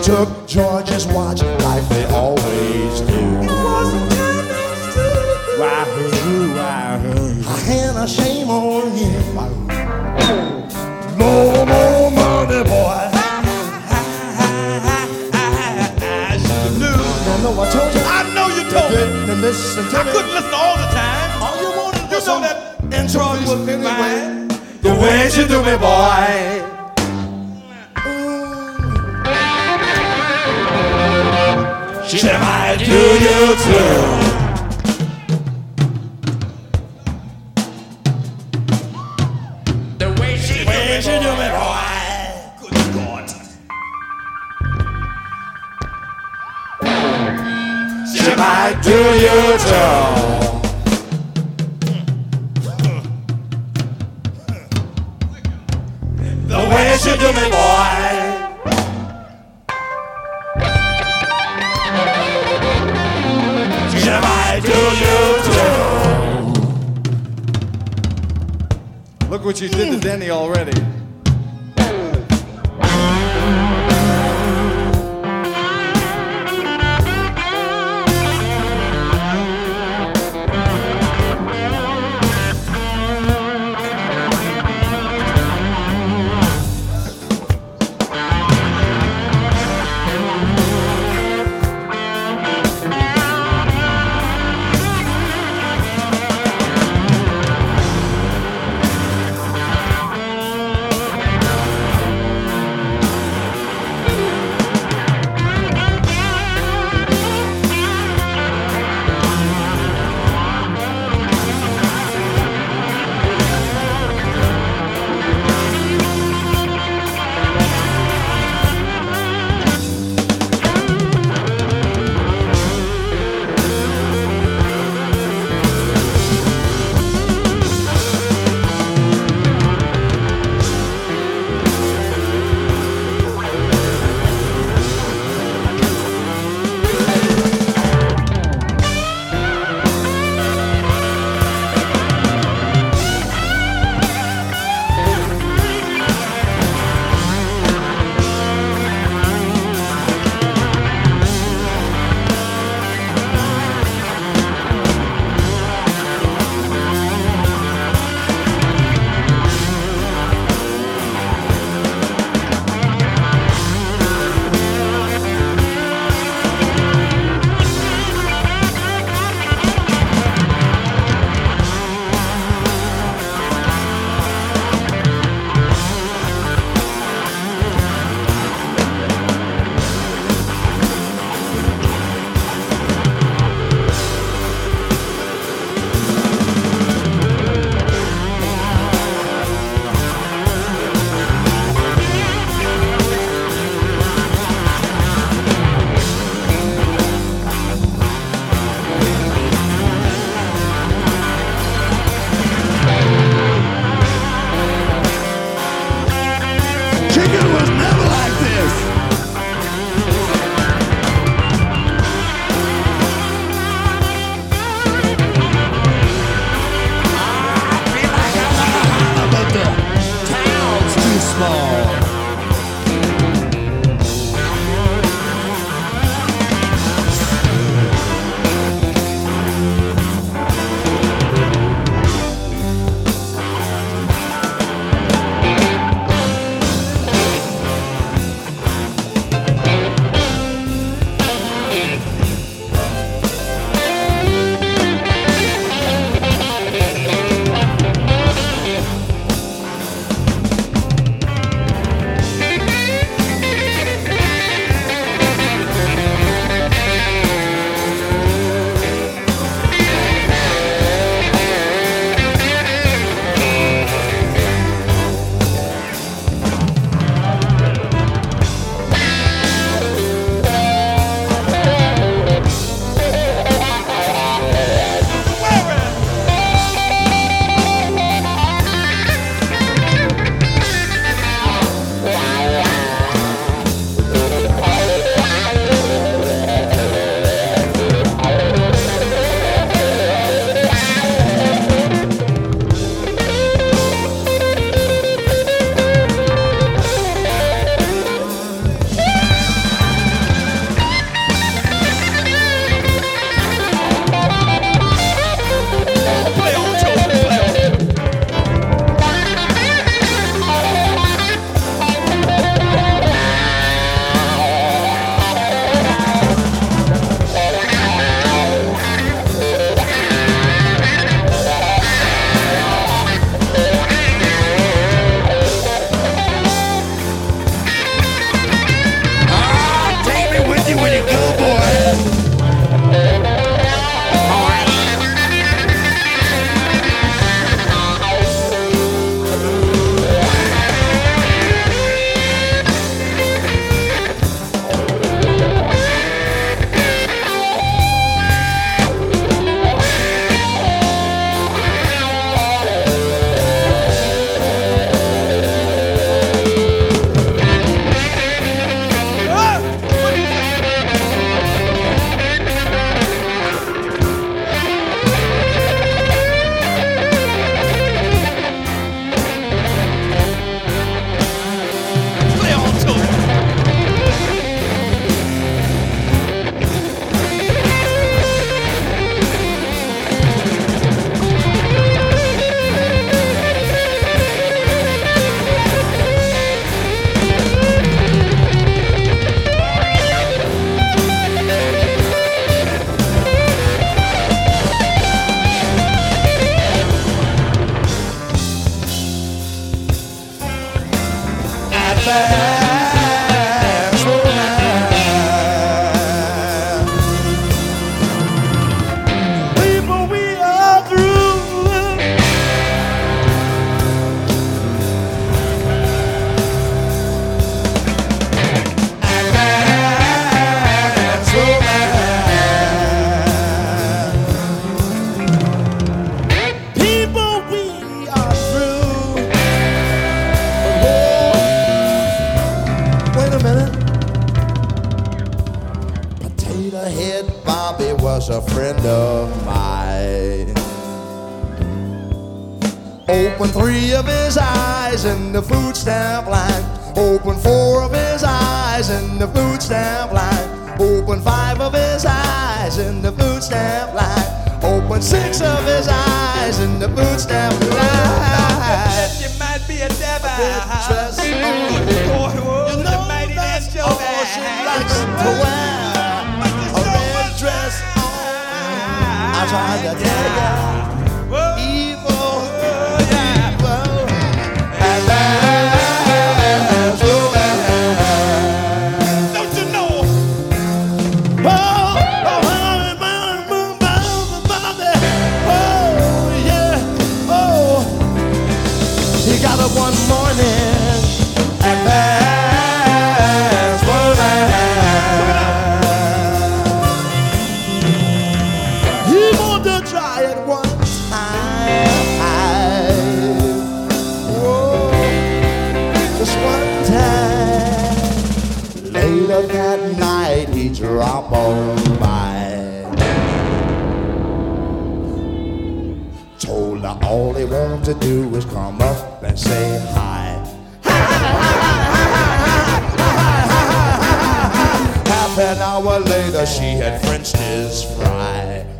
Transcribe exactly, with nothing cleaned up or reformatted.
took George's watch like they always do. I had a shame on him. No more money, boy. I know I told you. I know you told me. Didn't listen to I me. couldn't listen all the time. All you wanted You was know some that intro was anyway. mine. The way you do me, boy. She might do you too. The way she, The way she do me, boy. Good God. She might do you too. The way she do me, boy. She might do you too. Look what you did to Denny already. advance romance. People, we are through. Advance romance. People, we are through. Wait a minute. Potato Head Bobby was a friend of mine. Opened three of his eyes in the food stamp line. Opened four of his eyes in the food stamp line. Opened five of his eyes in the food stamp line. Opened six of his eyes in the food stamp line. You might be a devil. Trust me. You know mighty that's that's your all she likes to wear. A red dress on. I tried to tell ya. Evil, evil, and that's romance. Don't you know? Oh, oh, oh, yeah, oh. He got up one morning and that's romance. He wanted to try it one time. Whoa, just one time. Later that night he dropped on by. Told her all he wanted to do was come up and say hi. Half an hour later she had Frenched his fry.